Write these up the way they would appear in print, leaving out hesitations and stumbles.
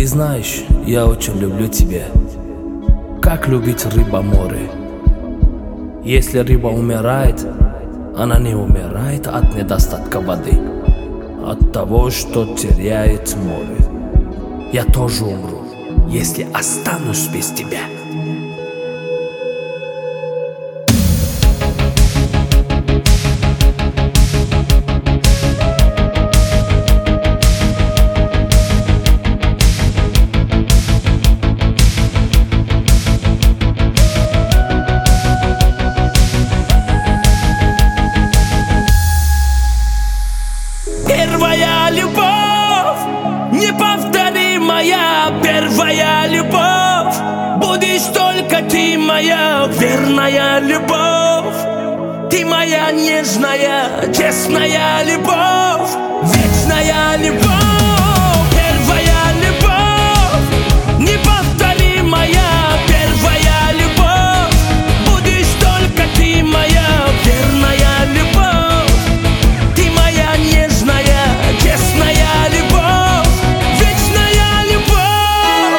Ты знаешь, я очень люблю тебя. Как любит рыба море. Если рыба умирает, она не умирает от недостатка воды, от того, что теряет море. Я тоже умру, если останусь без тебя. Первая любовь, неповторимая первая любовь. Будешь только ты моя верная любовь. Ты моя нежная, честная любовь, вечная любовь. Первая любовь, неповторимая первая любовь. Будешь только ты моя верная любовь. Ты моя нежная, честная любовь, вечная любовь.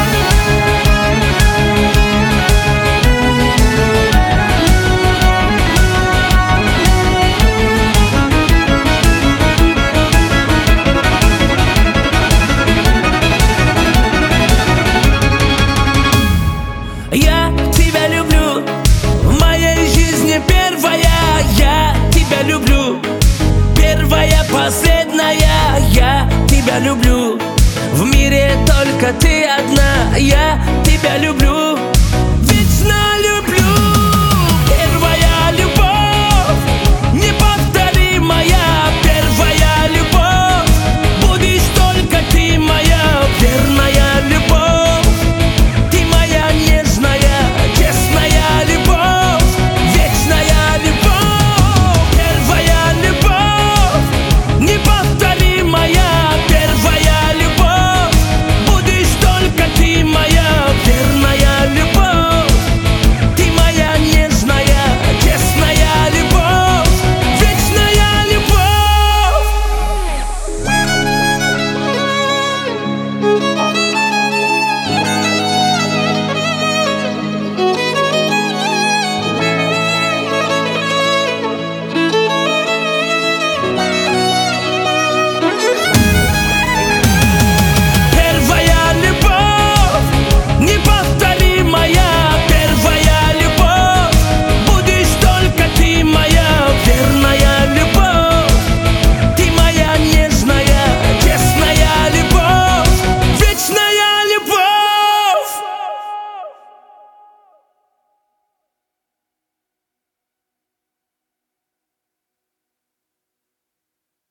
Я тебя люблю, в моей жизни первая. Я тебя люблю, первая, последняя. Я тебя люблю, в мире только ты одна. Я тебя люблю.